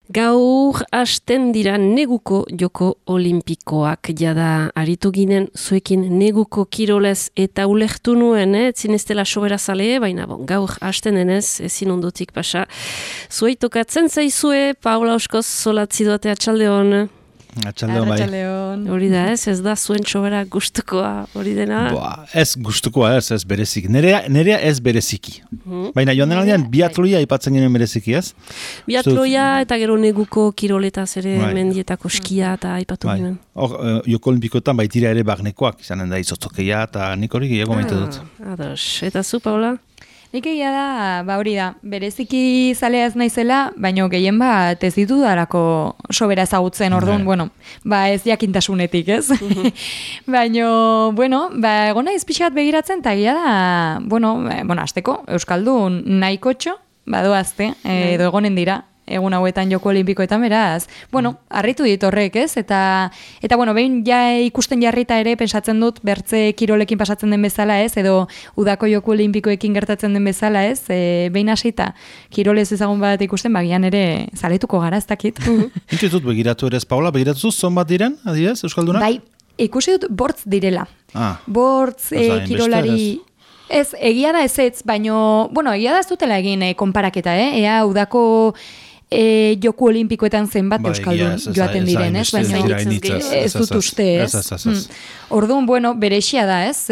Gaur hasten dira neguko joko olimpikoak jada aritu ginen zuekin neguko kirolez eta ulertu nuen, etzin ez dela sobera zale, baina gaur hasten denez ezin ondotik pasa. Zuei tokatzen zaizue, Paula Oskoz solatzi doate atxaldeon. Atxaldeon bai. Hori da ez da zuen sobera gustukoa hori dena? Ez gustukoa ez berezik. Nerea ez bereziki. Baina joan denaldean biatloia aipatzen ginen bereziki ez? Biatloia eta gero neguko kiroletaz ere mendietako skia eta aipatu ginen. Hor, joko olimpikoetan baitira ere bagnekoak, izanen da izotzokeia eta nik hori gehiago maite dut. Ados. Eta zu, Paula? Nik egia da, hori da, bereziki zalea ez naizela, baina gehien bat ez ditu darako sobera ezagutzen orduan, ez jakintasunetik, ez? Baina, egon naiz pixat begiratzen, eta egia da, azteko, Euskaldun nahikotxo, badoazte, edo egonen dira, egun hauetan joko olimpikoetan beraz. Harritu dit horrek, ez? Eta behin ja ikusten jarrita ere pensatzen dut bertze kirolekin pasatzen den bezala, ez? Edo udako joko olimpikoekin gertatzen den bezala, ez? Behin hasita kirolez ezagun bat ikusten, bagian ere zaletuko gara, ez dakit. Nik ez dut begiratu ere ez, Paula, begiratu zon bat diren, adibidez, Euskaldunak? Bai, ikusi dut bortz direla. Bortz kirolari... Ez, egia da ez, baino, egia da ez dutela egin konparaketa, ea udako joku olimpikoetan zenbat euskaldun joaten diren, ez? Baina ez dut uste, ez? Orduan, berexia da, ez?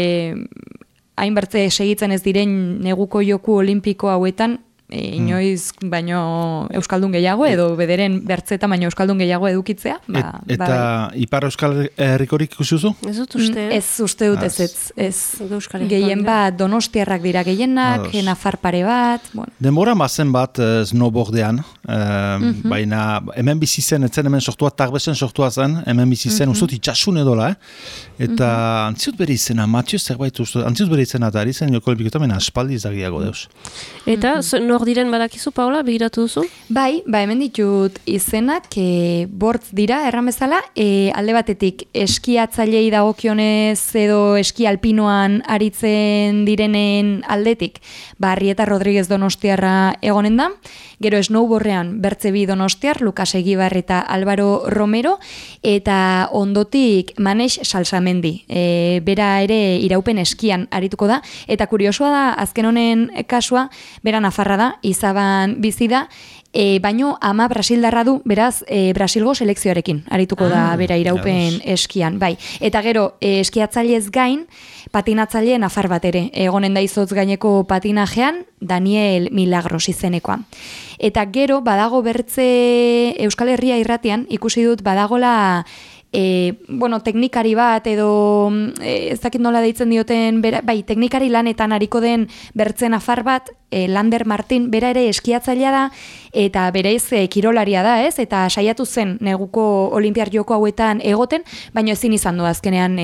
Hainbertze segitzen ez diren neguko joku olimpiko hauetan, inoiz baino euskaldun gehiago edo bederen bertzeta baino euskaldun gehiago edukitzea. Eta Ipar Euskal Herrikorik ikusi duzu? Ez dut uste. Ez uste dut ez. Gehien bat donostiarrak dira gehienak, Nafar pare bat. Denbora mazen bat snowboardean, baina hemen bizi zen, etzen hemen sortua, Tarbesen sortua zen, hemen bizi zen, uzut itxasun edola, eta antziut bere izena, Mathieu zerbait uste, antziut bere izena eta ari zen joko olimpikoetan, baina aspaldi izagiago deus. Eta nor diren badakizu, Paula, begiratu duzu? Bai, hemen ditut izenak, bortz dira, erran bezala, alde batetik eskiatzailei dagokionez edo eski alpinoan aritzen direnen aldetik, Arrieta Rodríguez Donostiarra egonen da, gero snowboardean Bertze bi Donostiar, Lukas Egibar eta Álvaro Romero, eta ondotik Manex Salsamendi, bera ere iraupen eskian arituko da, eta kuriosoa da, azken honen kasua, bera Nafarra da, Izaban bizi da, baino ama Brasildarra du, beraz, Brasilgo selekzioarekin arituko da bera iraupen eskian, bai. Eta gero, eskiatzailez gain, patinatzaile nafar bat ere, egonen da izotz gaineko patinajean, Daniel Milagros izenekoa. Eta gero, badago bertze Euskal Herria irratian, ikusi dut badagola teknikari bat edo ez dakit nola deitzen dioten, bai, teknikari lanetan ariko den bertze nafar bat, Lander Martin, bera ere eskiatzailea da, eta berez kirolaria da, ez? Eta saiatu zen neguko olimpiar joko hauetan egoten, baina ezin izan du azkenean,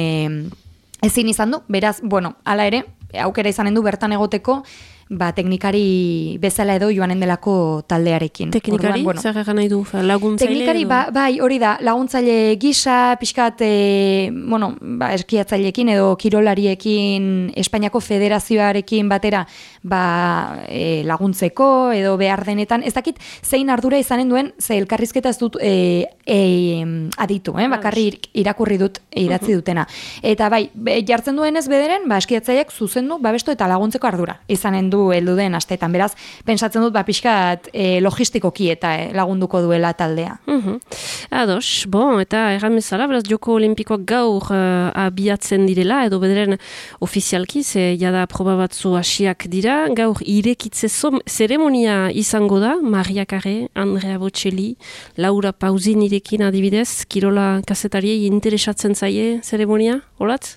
beraz, hala ere, aukera izanen du bertan egoteko, teknikari bezala edo joanen delako taldearekin. Teknikari? Zer egan nahi du? Laguntzaile? Teknikari, bai, hori da, laguntzaile gisa, pixkat, eskiatzailekin edo kirolariekin Espainiako Federazioarekin batera laguntzeko edo behar denetan. Ez dakit, zein ardura izanen duen, ze elkarrizketa ez dut aditu, bakarrik irakurri dut idatzi dutena. Eta bai, jartzen duen ez bederen, eskiatzaileak zuzendu, babestu eta laguntzeko ardura izanen du heldu den astetan. Beraz, pentsatzen dut pixkat logistikoki eta lagunduko duela taldea. Ados, eta egan bezala, beraz, joko olimpikoak gaur abiatzen direla, edo bederen ofizialki, ze jada proba batzu hasiak dira, gaur irekitze zeremonia izango da, Maria Carré, Andrea Bocelli, Laura Pauzin irekin adibidez, kirola kazetariei interesatzen zaie zeremonia, holatz?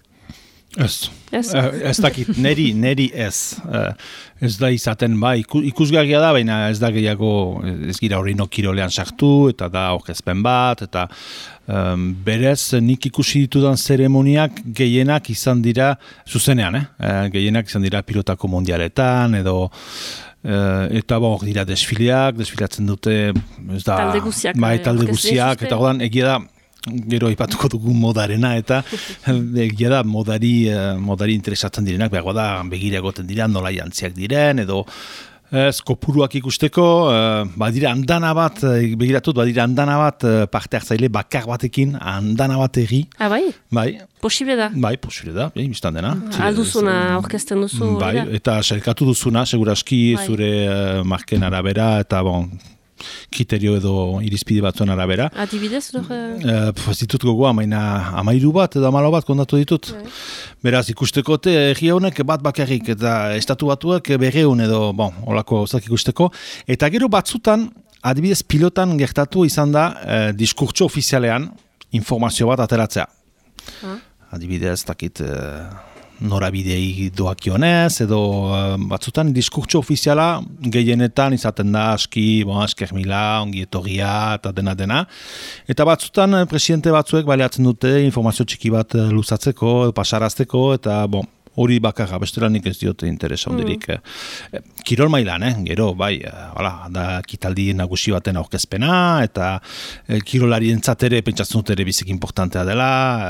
Ez dakit, neri ez. Ez da izaten, ikusgarria da, baina ez da gehiago, ez gira hori kirolean sartu, eta da orkezpen bat, eta berez nik ikusi ditudan zeremoniak gehienak izan dira, zuzenean, gehienak izan dira pilotako mondialetan, edo eta hor dira desfilatzen dute, talde guziak, eta godan, egia da, gero aipatuko dugu modarena, eta egia da modari interesatzen direnak, behagoa da begira egoten dira, nola jantziak diren, edo Kopuruak ikusteko, badira andana bat, begiratut, parte hartzaile bakar batekin, andana bat egi. Bai? Bai. Posible da? Bai, posible da, biztan dena. Alduzuna orkesten duzu. Bai, eta sailkatu duzuna, seguraski zure marken arabera, eta kriterio edo irizpide batzuen arabera. Adibidez, ditut gogoa, maina 13 bat edo 14 bat kontatu ditut. Beraz, ikusteko egi honek bat bakarrik, eta estatu batuak 200 edo, holako gauzak ikusteko. Eta gero batzutan, adibidez pilotan gertatu izan da diskurtso ofizialean informazio bat ateratzea. Adibidez, takit norabidei doakionez, edo batzutan diskurtso ofiziala gehienetan izaten da aski, esker mila, ongi etorria, eta dena. Eta batzutan presidente batzuek baliatzen dute informazio txiki bat luzatzeko, pasarazteko, eta hori bakarra, bestelanik ez diote interesa hondirik. Kirol mailan, gero, bai, da kitaldi nagusi baten aurkezpena, eta kirolarien ere pentsatzen dut ere biziki importantea dela,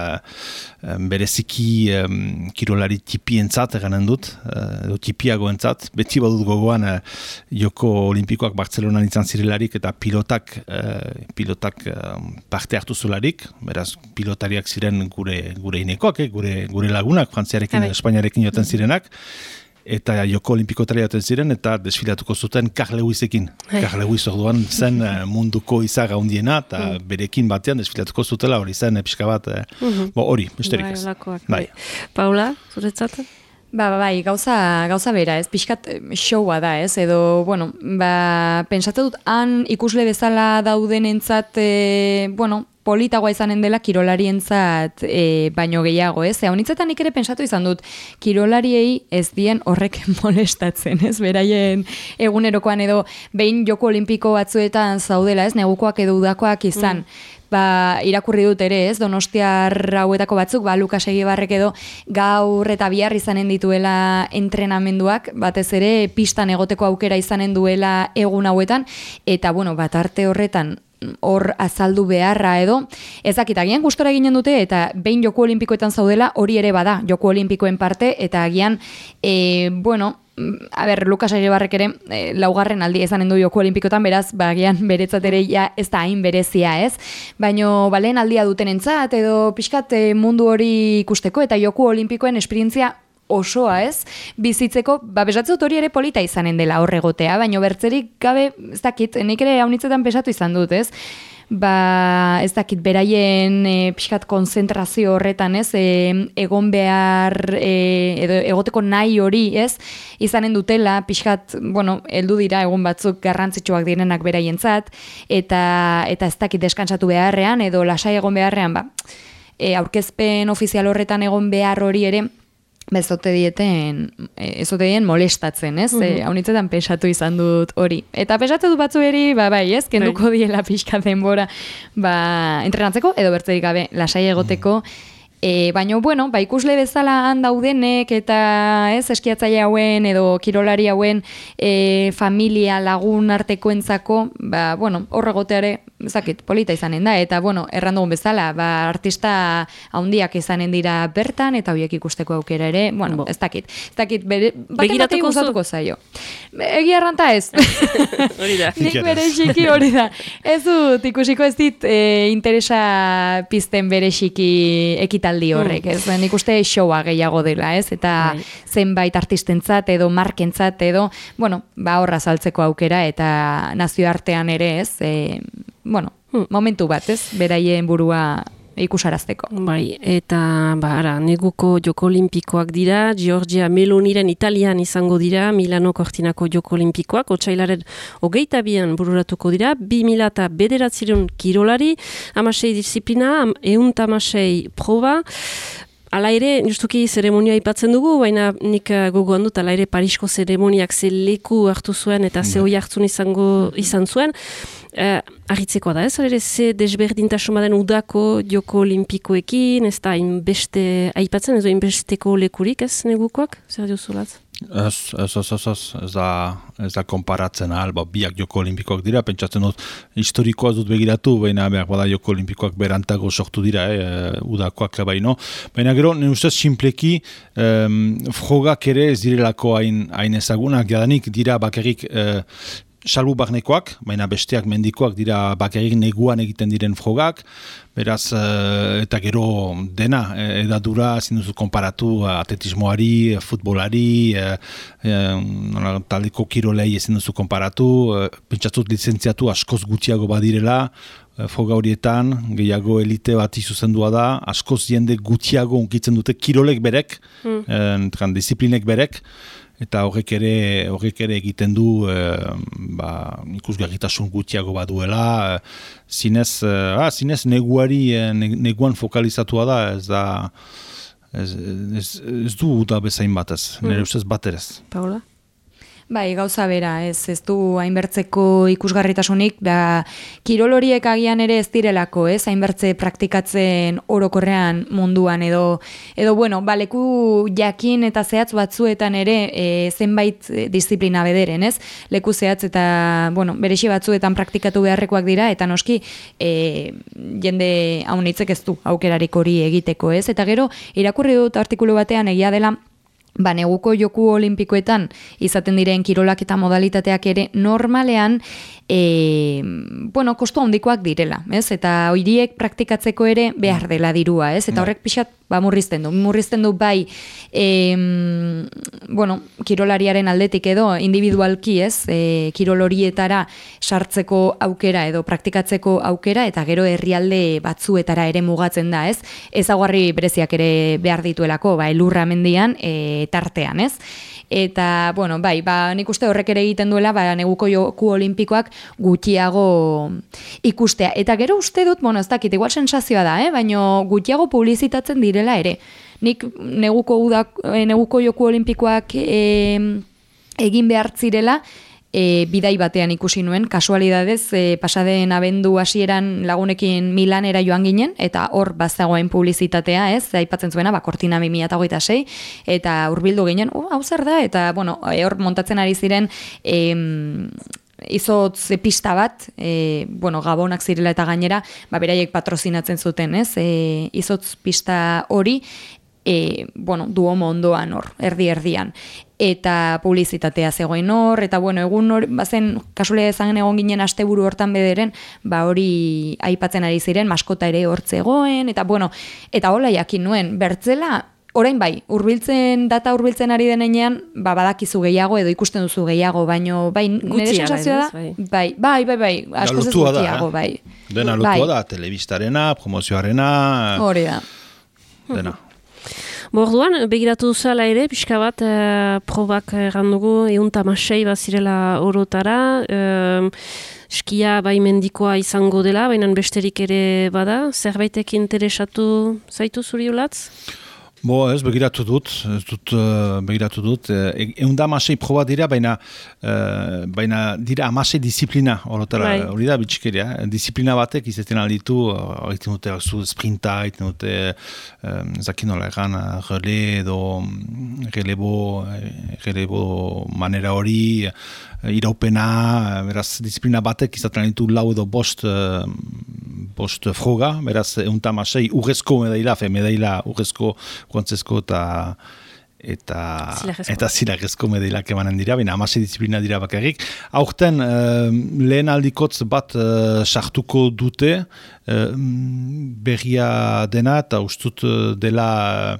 bereziki kirolari tipientzat eganen dut, edo tipiagoentzat, beti badut gogoan Joko Olimpikoak Bartzelonan izan zirelarik, eta pilotak parte hartu zularik, beraz pilotariak ziren gure inekoak, gure lagunak, frantziarekin, espainiarekin joten zirenak, eta Joko Olimpikotara joten ziren, eta desfilatuko zuten Karl Lewisekin. Karl Lewis orduan zen munduko izaga hundiena, eta berekin batean desfilatuko zutela hori zen pixka bat, hori, besterik ez. Bai. Paula, zuretzat? Bai, gauza bera, ez, pixkat showa da, ez, edo, pentsatu dut, han ikusle bezala daudenentzat, politagoa izanen dela kirolarientzat baino gehiago, ez? Honitzetan nik ere pentsatu izan dut, kirolariei ez dien horrek molestatzen, ez? Beraien egunerokoan edo behin Joko Olimpiko batzuetan zaudela, ez? Negukoak edo udakoak izan. Irakurri dut ere, ez, Donostiar hauetako batzuk, Lukas Egibarrek edo gaur eta bihar izanen dituela entrenamenduak, batez ere pistan egoteko aukera izanen duela egun hauetan, eta, arte horretan hor azaldu beharra edo, ezakit, agian gustora ginen dute, eta behin Joko Olimpikoetan zaudela, hori ere bada Joko Olimpikoen parte, eta agian, Lukas Egibarrek ere laugarren aldi ezanen du Joko Olimpikotan, beraz, agian beretzat ere ez da hain berezia, ez? Baina lehen aldia dutenentzat edo pixkat mundu hori ikusteko eta Joko Olimpikoen esperientzia osoa, ez? Bizitzeko, besatzut hori ere polita izanen dela horregotea, baina bertzerik gabe, ez dakit, nik ere haunitzetan pesatu izan dut, ez? Ez dakit, beraien pixkat konzentrazio horretan, ez? Egon behar, edo egoteko nahi hori, ez? Izanen dutela, pixkat, heldu dira egun batzuk garrantzitsuak direnak beraientzat, eta ez dakit deskantsatu beharrean, edo lasai egon beharrean, aurkezpen ofizial horretan egon behar hori ere, ezote dien molestatzen, ez? Haunitzetan pesatu izan dut hori. Eta pesatu dut batzueri, bai, ez? Kenduko diela pixka denbora entrenatzeko, edo bertzerik gabe lasai egoteko. Baina, ikusle bezala handaudenek eta ez eskiatzaile hauen edo kirolari hauen familia lagun artekoentzako, horregoteare, ezakit, polita izanen da, eta, errandugun bezala, artista handiak izanen dira bertan, eta horiek ikusteko aukera ere, ez dakit, baten gustatuko zaio. Egia erranta ez. Hori da. Nik bereziki hori da. Ez dut, ikusiko ez dit interesa pizten bereziki ekitaldi horrek, ez? Nik uste showa gehiago dela, ez? Eta zenbait artistentzat edo markentzat edo, horra saltzeko aukera eta nazioartean ere, ez? Momentu bat, ez? Beraien burua ikusarazteko. Bai, eta neguko Joko Olimpikoak dira, Giorgia Meloniren Italian izango dira, Milano Cortinako Joko Olimpikoak, otsailaren 22an bururatuko dira, 2009 kirolari, 16 disiplina, 116 proba. Ala ere, justuki zeremonia aipatzen dugu, baina nik gogoan dut, ala ere Parisko zeremoniak ze leku hartu zuen eta ze hoi hartzun izan zuen. Arritzekoa da, ez? Ere, ze desberdintasun baden udako Joko Olimpikoekin, ez da hainbeste aipatzen, ez da hainbesteko lekurik, ez negukoak? Zer diozulatz? Ez da konparatzen ahal, biak joko olimpikoak dira, pentsatzen dut historikoa dut begiratu, baina bada joko olimpikoak berantago sortu dira, udakoak baino. Baina gero, nire ustez, simpleki, frogak ere ez direlako hain ezagunak, jadanik dira bakarrik salbu barnekoak, baina besteak mendikoak dira bakarrik neguan egiten diren frogak, beraz, eta gero dena, edadura ezin duzu konparatu atletismoari, futbolari, taldeko kirolei ezin duzu konparatu, pentsatzut lizentziatu askoz gutxiago badirela, froga horietan, gehiago elite bat izuzendua da, askoz jende gutxiago unkitzen dute kirolek berek, disiplinek berek, eta horrek ere egiten du ikusgarritasun gutxiago baduela, zinez neguan fokalizatua da, ez du da bezain batez, nire ustez baterez. Paola? Bai, gauza bera, ez du hainbertzeko ikusgarritasunik, kirol horiek agian ere ez direlako, hainbertze praktikatzen orokorrean munduan, edo bueno, leku jakin eta zehatz batzuetan ere zenbait disiplina bederen, leku zehatz eta, bueno, berexi batzuetan praktikatu beharrekoak dira, eta noski jende haunitzek ez du aukerarik hori egiteko, eta gero, irakurri dut artikulu batean egia dela, neguko joku olimpikoetan izaten diren kirolak eta modalitateak ere normalean kostu handikoak direla, eta horiek praktikatzeko ere behar dela dirua, eta horrek pixat murrizten du bai kirolariaren aldetik edo individualki, kirol horietara sartzeko aukera edo praktikatzeko aukera, eta gero herrialde batzuetara ere mugatzen da, ezaugarri bereziak ere behar dituelako, elurra mendian tartean, Eta, nik uste horrek ere egiten duela, neguko joku olimpikoak gutxiago ikustea. Eta gero uste dut, ez dakit, igual sensazioa da, baina gutxiago publizitatzen direla ere. Nik neguko joku olimpikoak egin behar zirela, bidai batean ikusi nuen, kasualidadez, pasaden abendu hasieran lagunekin Milanera joan ginen, eta hor bazagoen publizitatea, aipatzen zuena, Cortina 2026, eta hurbildu ginen, hau zer da, eta, hor montatzen ari ziren, izotz pista bat, gabonak zirela eta gainera, beraiek patrozinatzen zuten, izotz pista hori, duomo ondoan hor, erdi-erdian. Eta publizitatea zegoen hor, eta egun hor, bazen kasualea ezan egon ginen asteburu hortan bederen, hori aipatzen ari ziren, maskota ere hor zegoen, eta hola jakin nuen, bertzela, orain data hurbiltzen ari denean, badakizu gehiago edo ikusten duzu gehiago, baino, nire sensazioa da, bai, askoz ez gutxiago, bai. Dena lotua da, telebistarena, promozioarena, hori da. Dena. Orduan, begiratu duzala ere, pixka bat probak errandugu, 106 bazirela orotara, eskia mendikoa izango dela, baina besterik ere bada, zerbaitek interesatu zaitu zuri ulatz? Begiratu dut, begiratu dut. 106 proba dira, baina dira 16 disiplina, hori da bitxikeria. Disiplina batek izaten alditu, egiten dute sprinta, egiten dute, zakinola egan, relebo manera hori, iraupena, beraz, disiplina batek izaten alditu lau edo bost froga, beraz, 106 urrezko medaila urrezko guantzezko eta zilarrezko medailak emanen dira, baina 16 disiplina dira bakarrik. Aurten lehen aldikotz bat sartuko dute, berria dena, eta ustut dela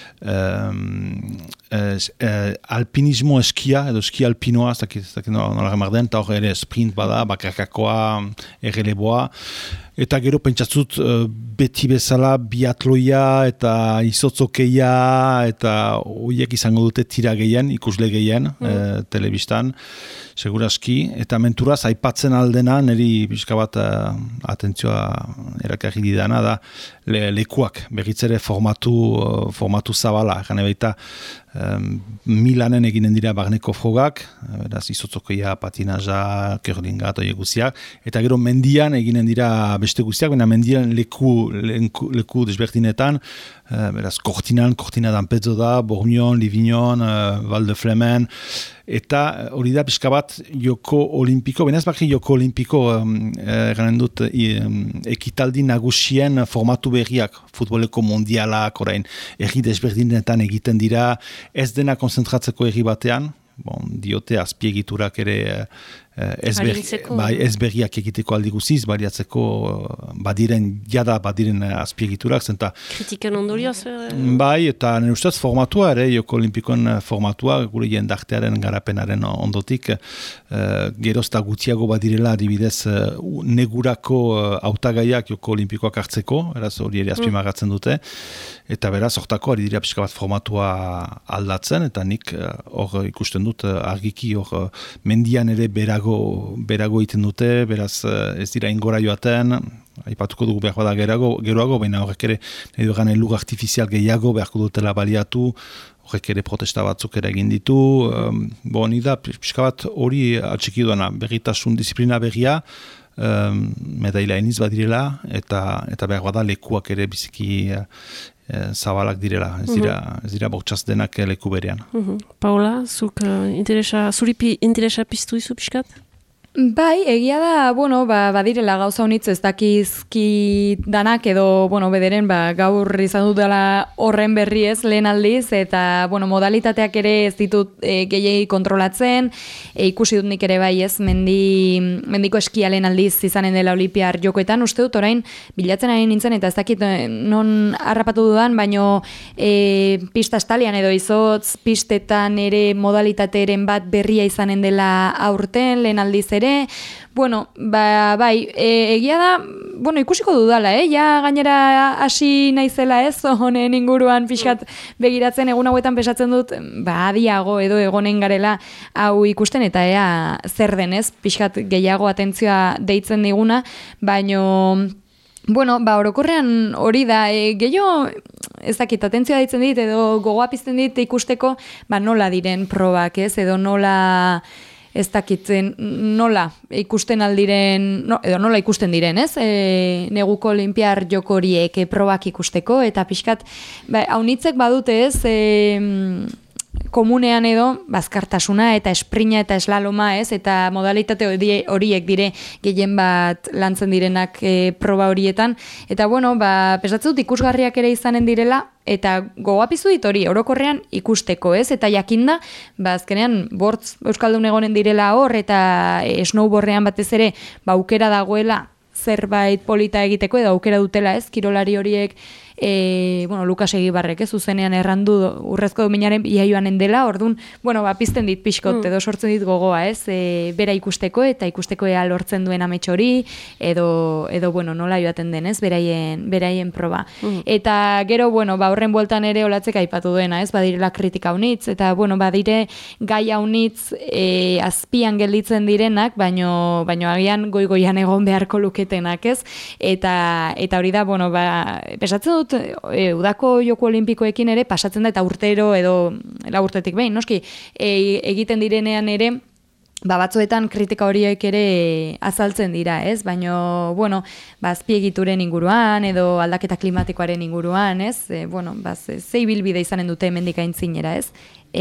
alpinismo eskia, edo eskia alpinoa, ez dakit nola remarden, eta hor ere sprint bada, bakarkakoa, erreleboa, eta gero pentsatzut beti bezala biatloia eta izotzokeia eta horiek izango dute tira gehien, ikusle gehien telebistan, seguraski, eta menturaz aipatzen aldena, niri pixka bat atentzioa erakarri didana da lekuak, berriz ere formatu zabala, gane baita Milanen eginen dira barneko frogak, beraz izotzokoia, patinaja, curlinga, oie guziak, eta gero mendian eginen dira beste guziak, baina mendian leku desberdinetan, beraz Cortina d'Ampezzo da, Bormion, Livignon, Val de Flemen, eta hori da pixka bat joko olimpiko, baina ez bakri joko olimpiko eranen dut ekitaldi nagusien formatu berriak, futboleko mundialak, orain erri desberdinetan egiten dira, ez dena konzentratzeko erri batean, diote azpiegiturak ere ez berriak egiteko aldi guziz, baliatzeko badiren azpiegiturak, zenta kritiken ondorioz? Bai, eta nire ustez formatua ere, joko olimpikoen formatua, gure jendartearen garapenaren ondotik, gerozta gutiago badirela adibidez negurako hautagaiak joko olimpikoak hartzeko, eraz hori ere azpimagatzen dute, eta beraz, hortako ari dira pixka bat formatua aldatzen, eta nik hor ikusten dut argiki hor mendian ere berago egiten dute, beraz ez dira ingora joaten, aipatuko dugu behar bada geroago, baina horrek ere nahi dugan elur artifizial gehiago beharko dutela baliatu, horrek ere protesta batzuk ere egin ditu, nik da pixka bat hori atxiki duena, berritasun disiplina berria, medaila eniz badirela, eta behar bada lekuak ere biziki zabalak direla, ez dira bortxaz denak leku berean. Paula, zuripi interesa piztu izu pixkat? Bai, egia da, badirela gauza honitz ez dakizki danak edo, bederen, gaur izan dut dela horren berri ez lehen aldiz, eta, modalitateak ere ez ditut gehiagi kontrolatzen, ikusi dut nik ere bai ez, mendiko eskia lehen aldiz izanen dela olimpiar jokoetan, uste dut orain bilatzen ari nintzen, eta ez dakit non harrapatu dudan, baino pista estalian edo izotz pistetan ere modalitateren bat berria izanen dela aurten, lehen aldiz ere, egia da, ikusiko dudala, ja gainera hasi naizela ez, honen inguruan pixkat begiratzen egun hauetan pesatzen dut, adiago edo egonen garela hau ikusten, eta ea zer denez, pixkat gehiago atentzioa deitzen diguna, baino orokorrean hori da, gehiago ez dakit, atentzioa deitzen dit, edo gogoa pizten dit ikusteko, nola diren probak ez, edo nola ez dakitzen nola ikusten aldiren, edo nola ikusten diren, ez? Neguko olimpiar joko horiek probak ikusteko, eta pixkat, haunitzek badute ez, komunean edo, bazkartasuna eta esprina eta eslaloma, ez? Eta modalitate horiek dire gehien bat lantzen direnak proba horietan. Eta pesatzen dut ikusgarriak ere izanen direla, eta gogoapizu dit hori, orokorrean ikusteko, ez? Eta jakinda, azkenean, bortz euskaldun egonen direla hor, eta snowboardean batez ere, aukera dagoela zerbait polita egiteko, edo aukera dutela, ez? Kirolari horiek, Lukas Egibarrek, zuzenean errandu urrezko dominaren iaioanen dela, orduan, pizten dit pixkot, edo sortzen dit gogoa, ez? Bera ikusteko, eta ikusteko ea lortzen duen amets hori, edo nola joaten den, ez? Beraien proba. Eta gero, horren bueltan ere olatzek aipatu duena, ez? Badirela kritika unitz, eta, badire gai unitz azpian gelditzen direnak, baino agian goigoian egon beharko luketenak, ez? Eta hori da, pesatzen dut, udako joko olimpikoekin ere pasatzen da, eta urtero edo urtetik behin, noski, egiten direnean ere, batzuetan kritika horiek ere azaltzen dira, ez? Baina, azpiegituren inguruan, edo aldaketa klimatikoaren inguruan, ez? Ze ibilbide izanen dute hemendik aintzinera, ez?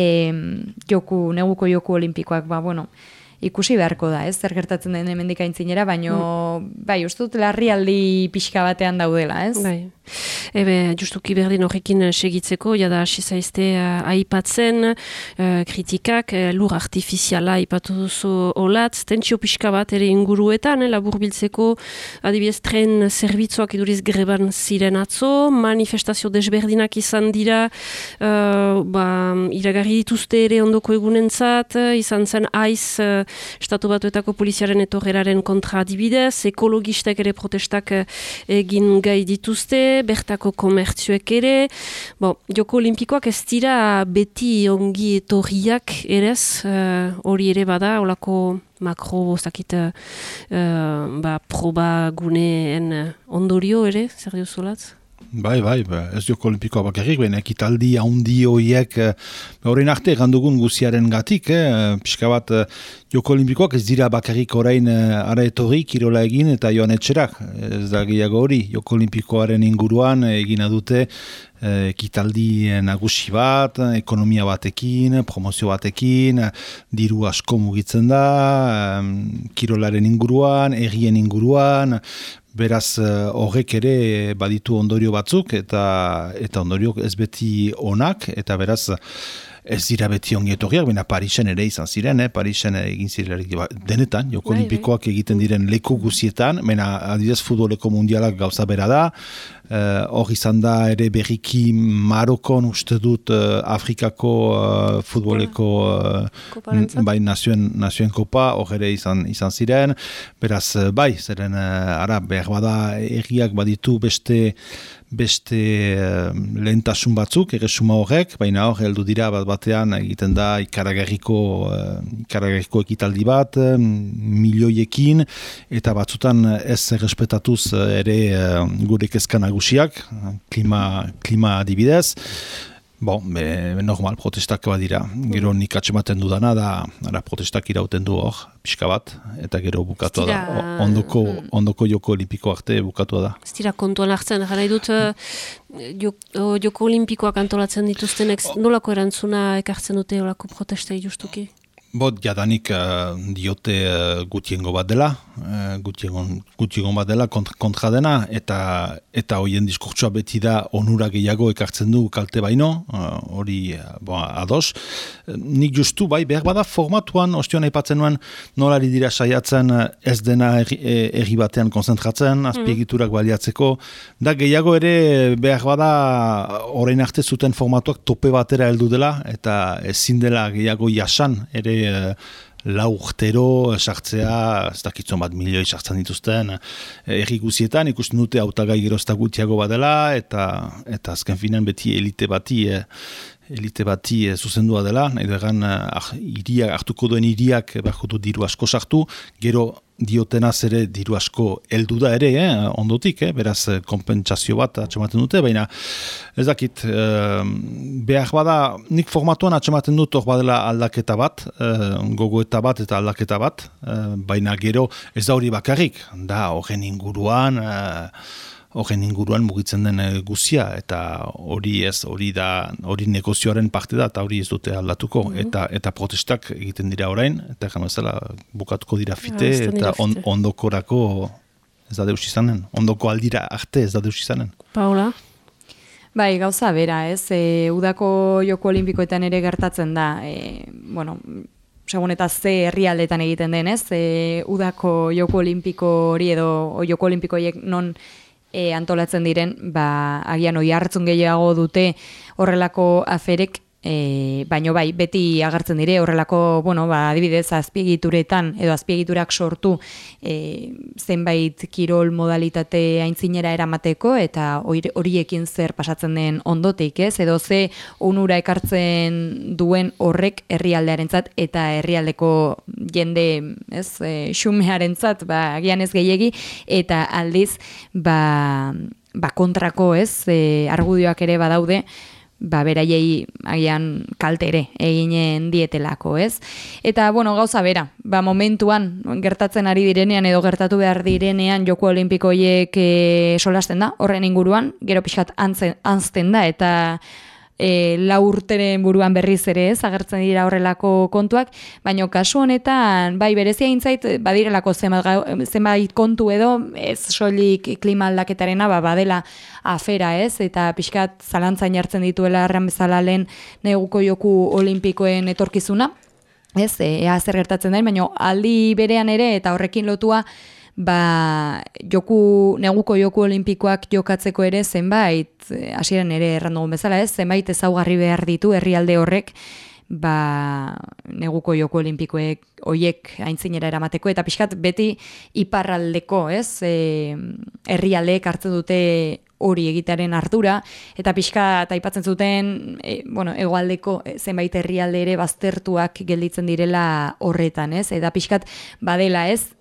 Neguko joko olimpikoak, ikusi beharko da, ez? Zer gertatzen den hemendik aintzinera, baino uste dut larrialdi pixka batean daudela, ez? Justuki berdin horrekin segitzeko, jada hasi zaizte aipatzen, kritikak, lur artifiziala aipatu duzu olatz, tentsio pixka bat ere inguruetan, labur biltzeko, adibidez tren zerbitzuak iduriz greban ziren atzo, manifestazio desberdinak izan dira, iragarri dituzte ere ondoko egunentzat, izan zen aiz, Estatu Batuetako poliziaren etorreraren kontra adibidez, ekologistek ere protestak egin gai dituzte, bertako komertzioek ere. Joko olimpikoak ez dira beti ongi etorriak erez, hori ere bada, holako makro, proba guneen ondorio ere, zer diozulatz? Bai, ez Joko Olimpikoa bakarrik, baina ekitaldi handi horiek horrein arte gandugun guziaren gatik, pixka bat Joko Olimpikoak ez dira bakarrik orain ara etorri, kirola egin eta joan etxerak, ez da gehiago hori, Joko Olimpikoaren inguruan egina dute ekitaldi nagusi bat, ekonomia batekin, promozio batekin, diru asko mugitzen da, kirolaren inguruan, herrien inguruan, beraz horrek ere baditu ondorio batzuk eta ondorio ez beti onak, eta beraz ez dira beti ongi etorriak, baina Parisen ere izan ziren, Parisen egin ziren denetan, Joko Olimpikoak egiten diren leku guzietan, baina adibidez futboleko mundialak gauza bera da, hor izan da ere berriki Marokon uste dut Afrikako futboleko bai nazioen kopa, hor ere izan ziren, beraz bai, zeren ara behar bada erriak baditu beste lehentasun batzuk, erresuma horrek, baina hor heldu dira batean egiten da ikaragarriko ekitaldi bat, milioiekin, eta batzutan ez errespetatuz ere gure kezka nagusiak, klima adibidez. Normal, protestak badira. Gero nik atxematen dudana da protestak irauten du hor, pixka bat, eta gero bukatua da. Ondoko Joko Olimpiko arte bukatua da. Ez dira kontuan hartzen, jara idut Joko Olimpikoak antolatzen dituztenek nolako erantzuna ekartzen dute olako protesta justuki? Jadanik diote gutiengo bat dela, gutiengo bat dela kontra dena, eta hoien diskurtsua beti da onura gehiago ekartzen du kalte baino, hori ados. Nik justu, behar bada formatuan, ostion aipatzen nuen, nolari dira saiatzen ez dena erri batean konzentratzen, azpiegiturak baliatzeko, da gehiago ere behar bada orain arte zuten formatuak tope batera heldu dela, eta ezin dela gehiago jasan ere lau urtero sartzea, ez dakitzen bat milioi sartzen dituzten erri guzietan, ikusten dute hautagai gerozta gutiago badela, eta azken finan beti elite bati zuzendua dela, nahi duegan hartuko duen hiriak beharko du diru asko sartu, gero diotenaz ere diru asko heldu da ere, ondotik, beraz konpentsazio bat atxematen dute, baina ez dakit, behar bada, nik formatuan atxematen dut hor badela aldaketa bat, gogoeta bat eta aldaketa bat, baina gero ez da hori bakarrik, da horren inguruan mugitzen den guzia, eta hori negozioaren parte da, eta hori ez dute aldatuko, eta protestak egiten dira orain, eta egan bezala bukatuko dira fite, eta ondokorako ez da deus izanen, ondoko aldira arte ez da deus izanen. Paula? Bai, gauza bera, ez, udako Joko Olimpikoetan ere gertatzen da, segun eta ze herrialdetan egiten den, ez, udako Joko Olimpiko hori edo Joko Olimpikoiek non antolatzen diren, agian oi hartzun gehiago dute horrelako aferek, baino bai, beti agertzen dire horrelako, adibidez, azpiegituretan edo azpiegiturak sortu zenbait kirol modalitate aintzinera eramateko, eta horiekin zer pasatzen den ondotik, ez? Edo ze onura ekartzen duen horrek herrialdearentzat eta herrialdeko jende, ez, xumearentzat, agian ez gehiegi, eta aldiz, kontrako, ez, argudioak ere badaude, beraiei agian kalte ere eginen dietelako, ez? Eta, gauza bera, momentuan gertatzen ari direnean edo gertatu behar direnean Joko Olimpikoiek solasten da, horren inguruan, gero pixkat anzten da, eta lau urteren buruan berriz ere ez, agertzen dira horrelako kontuak, baina kasu honetan, berezia intzait, badirelako zenbait kontu edo, ez soilik klima aldaketarena, badela afera ez, eta pixkat zalantzan jartzen dituela erran bezala lehen neguko Joko Olimpikoen etorkizuna, ez, ea zer gertatzen den, baina aldi berean ere, eta horrekin lotua, neguko Joko Olimpikoak jokatzeko ere zenbait, hasieran ere errandugun bezala ez, zenbait ezaugarri behar ditu herrialde horrek, neguko Joko Olimpikoek hoiek aintzinera eramateko, eta pixkat beti iparraldeko, ez, herrialdeek hartzen dute hori egitearen ardura, eta pixkat aipatzen zuten, hegoaldeko zenbait herrialde ere baztertuak gelditzen direla horretan, ez, eta pixkat badela, ez,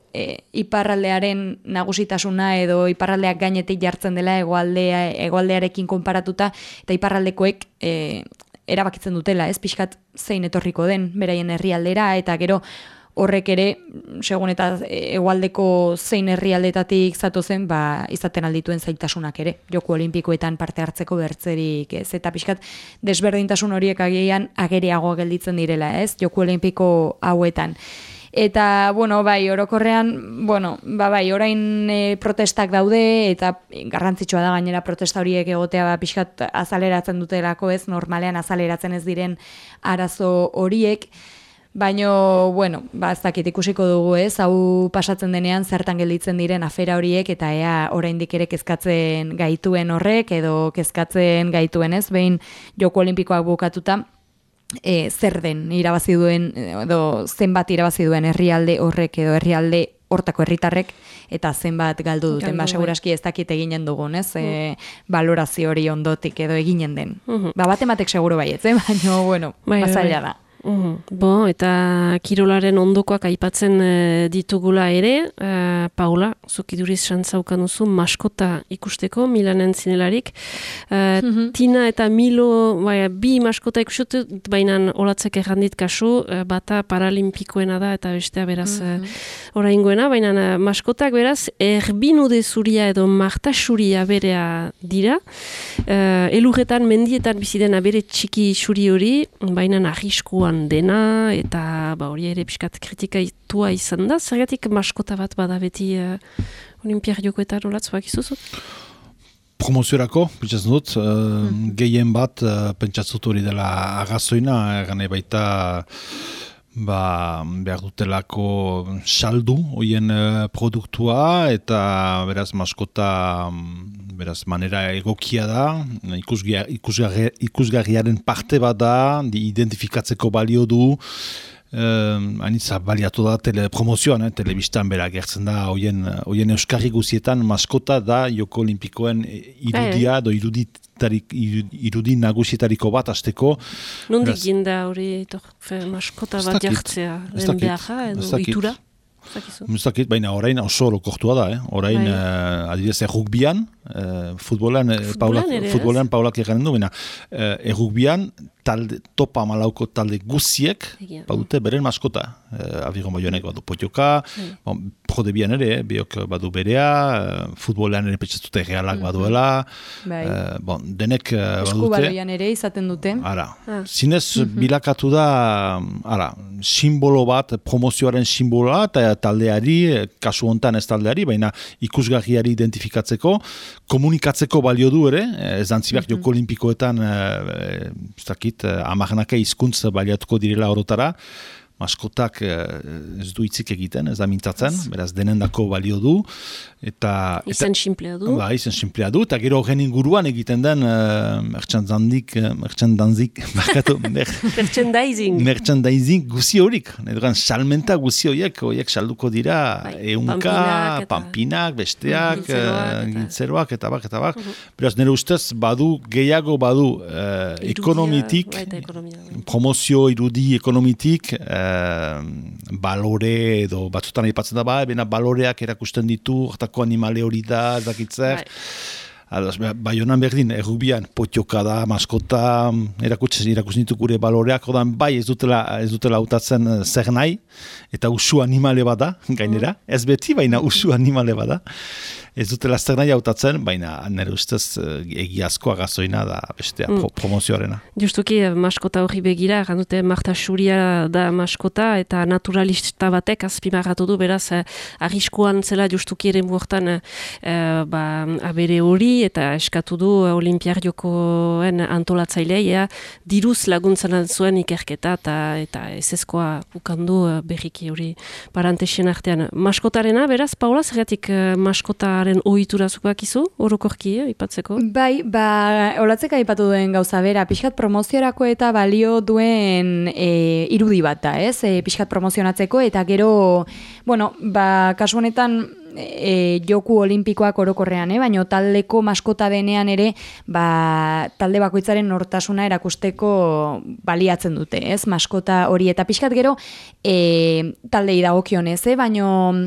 iparraldearen nagusitasuna edo iparraldeak gainetik jartzen dela hegoaldearekin konparatuta, eta iparraldekoek erabakitzen dutela, ez pixkat zein etorriko den beraien herrialdera, eta gero horrek ere, segun eta hegoaldeko zein herrialdetatik zatu zen, izaten aldituen zailtasunak ere, Joko Olimpikoetan parte hartzeko bertzerik, ez? Eta pixkat desberdintasun horiek agian ageriago gelditzen direla, ez? Joko Olimpiko hauetan. Eta, orokorrean, orain protestak daude, eta garrantzitsua da gainera protesta horiek egotea pixkat azaleratzen dutelako, ez? Normalean azaleratzen ez diren arazo horiek, baino, ez dakit ikusiko dugu, ez? Hau pasatzen denean zertan gelditzen diren afera horiek, eta ea oraindik ere kezkatzen gaituen horrek, edo kezkatzen gaituen, ez? Behin Joko Olimpikoak bukatuta, zer den irabazi duen, edo zenbat irabazi duen herrialde horrek edo herrialde hortako herritarrek, eta zenbat galdu duten, seguraski ez dakit eginen dugun, ez? Balorazio hori ondotik edo eginen den. Batematek seguro baietz, baina, mazaila da. Eta kirolaren ondokoak aipatzen ditugula ere, Paula, zukiduriz xantzaukan duzu maskota ikusteko Milanen zinelarik. Tina eta Milo, bi maskota ikustut, baina olatzek errandit kasu, bata paralimpikoena da eta bestea beraz oraingoena, baina maskotak beraz erbinude zuria edo marta xuria berea dira. Elurretan, mendietan bizidena bere txiki xuri hori, baina arriskuan dena, eta hori ere pixkat kritikaitua izan da. Zergatik maskota bat bada beti Olimpiar Jokoetan olatzuak izuzut? Promoziorako, pentsatzen dut, gehien bat pentsatzut hori dela agazoina, gane baita behar dutelako saldu hoien produktua, eta beraz maskota beraz manera egokia da, ikusgarriaren parte bat da, identifikatzeko balio du, anitza baliatu da promozioan, telebistan bera gertzen da, hoien euskarri guzietan maskota da Joko Olimpikoen irudia, edo irudi nagusietariko bat azteko. Nondik ginda hori maskota bat jartzea, lehen beharra edo itura? Mustakit, baina orain oso lokortua da, orain adibidez errugbian, futbolean Paulak egaren du, baina errugbian topa malauko talde guziek badute beren maskota. Abiron Baionek badu potioka, prodebian ere, biok badu berea, futbolean ere petxatute realak baduela, denek badute. Eskubaloian ere izaten dute. Zinez bilakatu da, simbolo bat, promozioaren simboloa, eta taldeari, kasu hontan ez taldeari, baina ikusgarriari identifikatzeko, komunikatzeko balio du ere, ez dantzibeak Joko Olimpikoetan, amarnaka hizkuntz baliatuko direla orotara, maskotak ez du hitzik egiten, ez da mintzatzen, beraz denendako balio du. Izen simplea du. Izen simplea du, eta gero horren inguruan egiten den merchandising guzi horik. Salmenta guzi horiek salduko dira eunka, pampinak, besteak, gintzeroak, eta bak. Beraz, nire ustez, gehiago badu ekonomitik, promozio irudi ekonomitik, balore edo batzutan aipatzen da bena baloreak erakusten ditu, hartako animale hori da, ezakitzer. Baionan berdin, errubian, potioka da, maskota, erakusten ditu gure baloreak, odan ez dutela hautatzen zer nahi, eta usu animale bada, gainera, ez beti, baina usu animale bada. Ez dutela zer nahi hautatzen, baina nire ustez egiazko agazoina da bestea promozioarena. Justuki maskota hori begira, gandute Marta Xuria da maskota, eta naturalista batek azpimarratu du, beraz, arriskuan zela justuki ere muortan abere hori, eta eskatu du Olimpiar Jokoen antolatzailea, diruz laguntzen zuen ikerketa, eta ezezkoa ukandu berriki hori parantesien artean. Maskotarena, beraz, Paula, zergatik maskotaren ohitura zukoak izu, orokorki, ipatzeko? Bai, olatzeka ipatu duen gauza bera, pixkat promoziorako eta balio duen irudi bat da, ez? Pixkat promozionatzeko, eta gero, kasu honetan, Joku Olimpikoak orokorrean, baina taldeko maskota denean ere, talde bakoitzaren nortasuna erakusteko baliatzen dute, ez? Maskota hori, eta pixkat gero taldei dagokionez, baina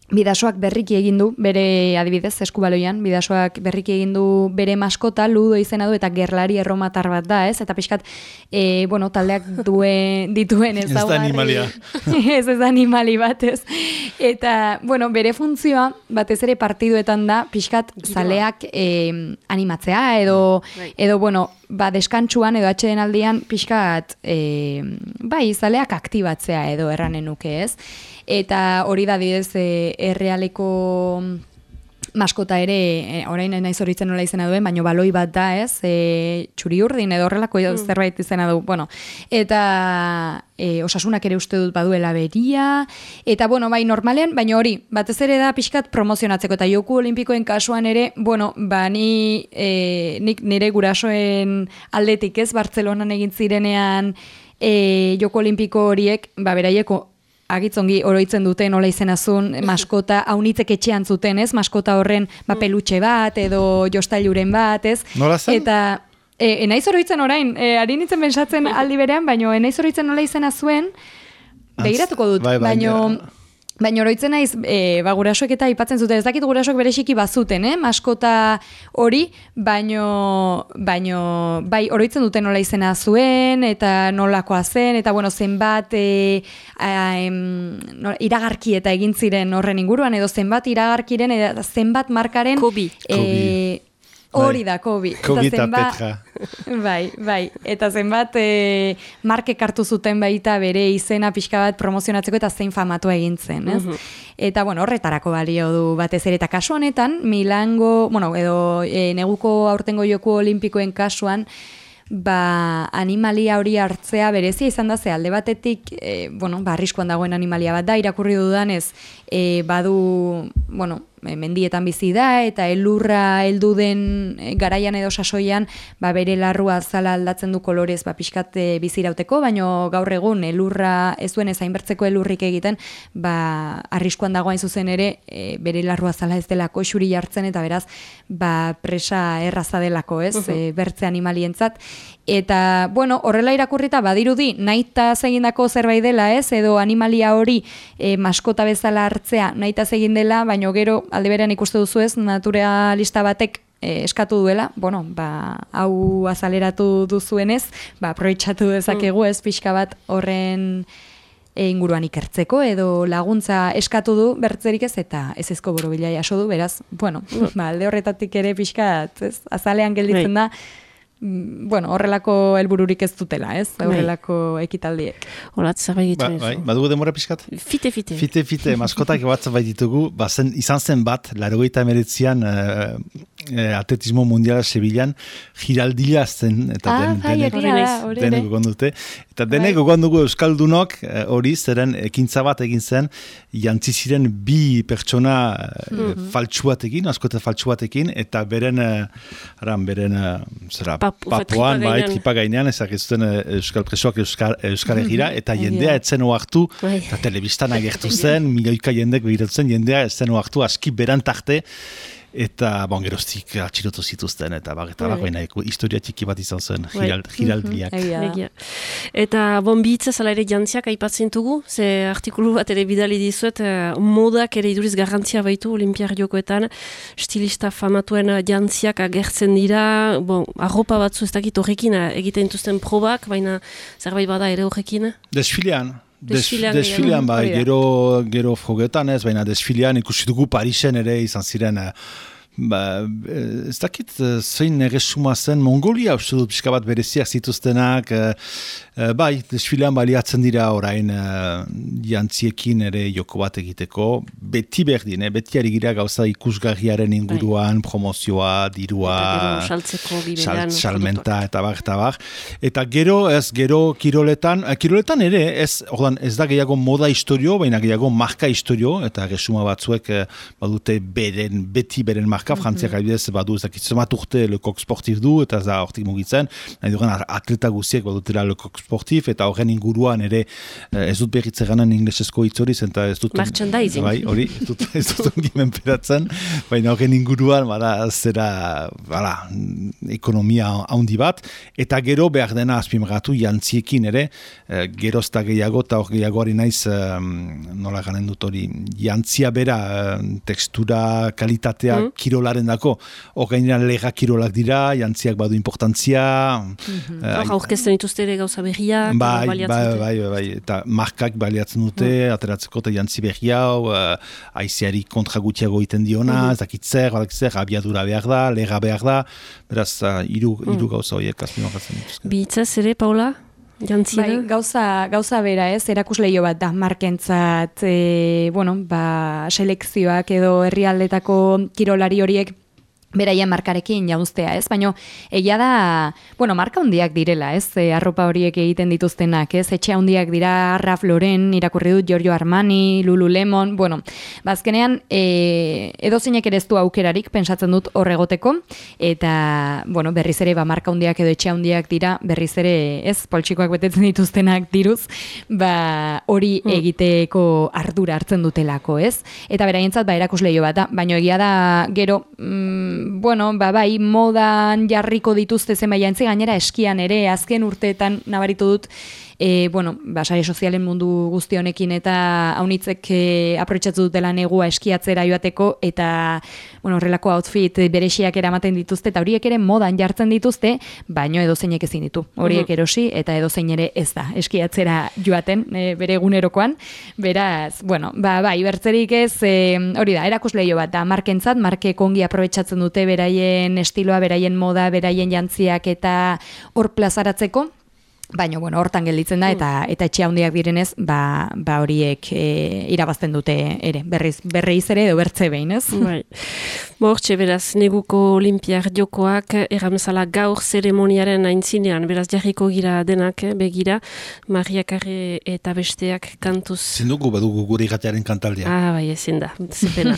Bidasoak berriki egin du, bere adibidez, eskubaloian, Bidasoak berriki egin du bere maskota, Ludo izena du, eta gerlari erromatar bat da, ez? Eta pixkat, taldeak dituen ez da animalia. ez da animali bat, ez? Eta, bere funtzioa, batez ere partiduetan da, pixkat, zaleak animatzea, edo, deskantsuan, edo atxeden aldian, pixkat, zaleak aktibatzea, edo erranen nuke, ez? Eta hori da didez errealeko maskota ere, orain naiz horitzen nola izena duen, baina baloi bat da, ez? Txuri urdin edo horrelako zerbait izena du. Eta osasunak ere uste dut baduela beria, eta normalean, baina hori, batez ere da pixkat promozionatzeko, eta Joku Olimpikoen kasuan ere, nik nire gurasoen aldetik, ez? Bartzelonan egin zirenean Joko Olimpiko horiek, beraieko agitzongi oroitzen duten nola izenazun maskota haunitzek etxean zuten, ez? Maskota horren pelutxe bat edo jostailuren bat, ez? Nola zen? Eta enaiz oroitzen orain, ari nintzen pensatzen aldi berean, baina enaiz oroitzen nola izena zuen, begiratuko dut, baina oroitzen naiz, gurasoek eta aipatzen zuten, ez dakit gurasoek bereziki bazuten, maskota hori, baina oroitzen duten nola izena zuen, eta nolakoa zen, eta zenbat iragarki eta egin ziren horren inguruan, edo zenbat iragarkiren, eta zenbat markaren... Kobi. Hori da, Kobi. Kobi eta Petra. Bai. Eta zenbat markek hartu zuten baita bere izena pixka bat promozionatzeko eta zein famatua egin zen, ez? Eta, horretarako balio du batez ere. Eta kasu honetan, Milango, edo neguko aurtengo Joku Olimpikoen kasuan, animalia hori hartzea berezia izan da, ze alde batetik, arriskuan dagoen animalia bat da, irakurri dudanez, badu, mendietan bizi da, eta elurra heldu den garaian edo sasoian, bere larrua azala aldatzen du kolorez, pixkat bizirauteko, baina gaur egun elurra ez duen ez hainbertzeko elurrik egiten, arriskuan dagoen zuzen ere, bere larrua azala ez delako xuri jartzen, eta beraz, presa erraza delako, ez, bertze animalientzat. Eta, horrela irakurrita badirudi, nahitaz egindako zerbait dela, ez, edo animalia hori maskota bezala hartzea nahitaz egin dela, baina gero alde berean ikuste duzu ez, naturalista batek eskatu duela, hau azaleratu duzuenez, aprobetxatu dezakegu ez, pixka bat horren inguruan ikertzeko, edo laguntza eskatu du bertzerik ez, eta ez ezko borobila jaso du, beraz, alde horretatik ere pixka, azalean gelditzen da, horrelako helbururik ez dutela, ez? Horrelako ekitaldiek. Horat, zerbait egiten ez. Badugu demora pixkat? Fite, maskotak bat zerbait ditugu, izan zen bat, 89an atletismo mundiala Sevillan, giraldila zen, eta denek gondute. Eta denek gondugu Euskaldunok hori, zeren ekintza bat egin zen, jantzi ziren bi pertsona faltsu batekin, maskota faltsu batekin, eta beren papuan, tripa gainean, ezak ez zuten Euskal Presoak Euskal Herrira, eta jendea etzen oartu, eta telebistan agertu zen, milioika jendek behiratzen, jendea etzen oartu aski berantarte, eta geroztik atxilotu zituzten, eta baina historia txiki bat izan zen, giraldiak. Eta bitza zala ere jantziak aipatzen dugu, ze artikulu bat ere bidali dizuet, modak ere iduriz garrantzia baitu Olimpiar Jokoetan, stilista famatuen jantziak agertzen dira, arropa batzu ez dakit horrekin egiten dituzten probak, baina zerbait bada ere horrekin? Desfilean, gero frogetan ez, baina desfilean ikusi dugu Parisen ere izan ziren, ez dakit zein erresuma zen Mongolia, uste dut pixka bat bereziak zituztenak, desfilean baliatzen dira orain jantziekin ere joko bat egiteko, beti berdin, beti ari gira gauza ikusgarriaren inguruan, promozioa, dirua, salmenta, eta bar. Eta gero kiroletan ere, ez da gehiago moda historio, baina gehiago marka historio, eta erresuma batzuek badute beti beren marka marka, frantziak adibidez badu ezakitzen bat urte Le Coq Sportif du, eta ez da hortik mugitzen, nahi duren atleta guziek badutela Le Coq Sportif, eta horren inguruan ere, ez dut berritze ganan inglesezko hitzoriz, eta ez dut... Merchandising. Bai, hori, ez dut ongimen peratzen, baina horren inguruan, zera, ekonomia handi bat, eta gero behar dena azpimarratu jantziekin ere, gerozta gehiago, eta hor gehiagoari naiz, nola garen dut hori, jantzia bera, tekstura, kalitatea, kirolaren dako, hor gainean lega kirolak dira, jantziak badu importantzia. Aurkezten dituzte ere gauza berriak, bai, eta markak baliatzen dute, ateratzeko eta jantzi berri hau, aizeari kontra gutxiago iten diona, ez dakitzer, abiadura behar da, lega behar da, beraz, hiru gauza horiek azpimarratzen dituzte. Bitzaz ere, Paula? Jantzira? Bai, gauza bera ez, erakusleio bat da, markentzat, selekzioak edo herrialdetako kirolari horiek beraien markarekin jauztea, ez? Baina egia da, marka handiak direla, ez? Arropa horiek egiten dituztenak, ez? Etxe handiak dira, Ralph Lauren, irakurri dut, Giorgio Armani, Lululemon, bazkenean, edozeinek ere ez du aukerarik, pensatzen dut horregoteko, eta, berriz ere, marka handiak edo etxe handiak dira, berriz ere, ez? Poltsikoak betetzen dituztenak diruz, hori egiteko ardura hartzen dutelako, ez? Eta beraientzat, erakusleio bat da, baina egia da, gero, bai, modan jarriko dituzte zenbait jantzi, gainera eskian ere, azken urteetan nabaritu dut, sare sozialen mundu guzti honekin eta haunitzek aprobetxatu dutela negua eskiatzera joateko, eta, horrelako outfit berexiak eramaten dituzte, eta horiek ere modan jartzen dituzte, baino edozeinek ezin ditu. Horiek erosi, eta edozein ere ez da, eskiatzera joaten, bere egunerokoan, beraz, bai, bertzerik ez, hori da, erakusleio bat, da, markentzat, markek ongi aprobetxatzen dute beraien estiloa, beraien moda, beraien jantziak eta hor plazaratzeko, baina, hortan gelditzen da, eta etxe handiak direnez, horiek irabazten dute ere, berriz ere edo bertze behin, ez? Bai. Hortxe, beraz, neguko olimpiar jokoak erramezala gaur zeremoniaren aintzinean, beraz, jarriko gira denak, begira, Maria Carré eta besteak kantuz. Zindugu badugu gure ikatearen kantaldia. Bai, ezin da, zipena.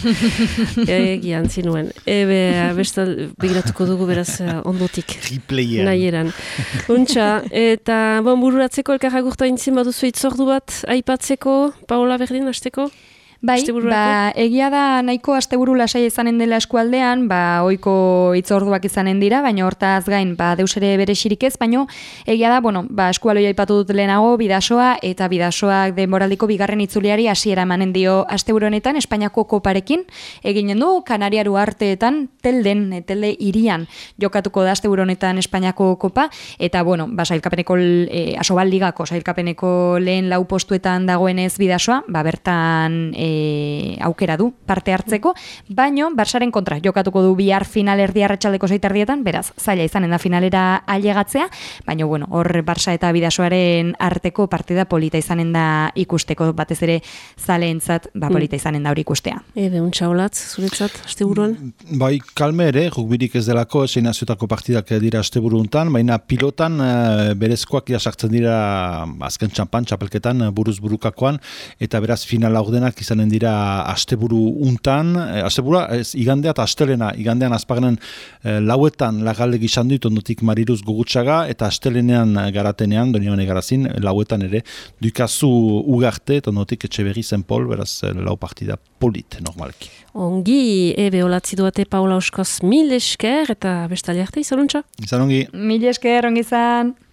Egian zinuen. Bestal, begiratuko dugu, beraz, ondotik. Replayern. Nahieran. Untxa, eta bururatzeko elkarra gurta intzin baduzu itzordu bat aipatzeko, Paola Berdin, hasteko? Bai, egia da nahiko asteburu lasai izanen dela eskualdean, ohiko itzorduak izanen dira, baina hortaz gain, deus ere berexirik ez, baina egia da, eskualoia aipatu dut lehenago, Bidasoa, eta Bidasoak denboraldiko bigarren itzuliari hasiera emanen dio asteburu honetan, Espainiako koparekin, eginen du, Kanariaru arteetan, telde irian jokatuko da asteburu honetan Espainiako kopa, eta, sailkapeneko, asobaldigako, sailkapeneko lehen lau postuetan dagoenez Bidasoa, bertan aukera du parte hartzeko, baino Barsaren kontra jokatuko du bihar final erdi arratsaldeko 6:00 beraz, zaila izanen da finalera ailegatzea, baino hor Barsa eta Bidasoaren arteko partida polita izanen da ikusteko, batez ere zaleentzat polita izanen da hori ikustea. Untxa olatz, zuretzat, asteburuan? Bai, kalme ere, rugbirik ez delako, zein nazioetako partidak dira asteburu untan, baina pilotan berezkoak sartzen dira azken txapelketan buruz burukakoan, eta beraz final laurdenak izanen dira asteburu untan, asteburua igandea eta astelena, igandean azpagenen lauetan lagalde gizan dut, ondotik Mariruz Gugutxaga, eta astelenean garatenean, Donibane Garazin, lauetan ere, dukazu ugarte, eta ondotik Etxeberri Zenpol, beraz lau partida polit, normalki. Ongi, olatzi duate Paula Oskoz 1000 esker, eta bestali arte, izan untxa? Izan ongi. 1000 esker, ongi izan.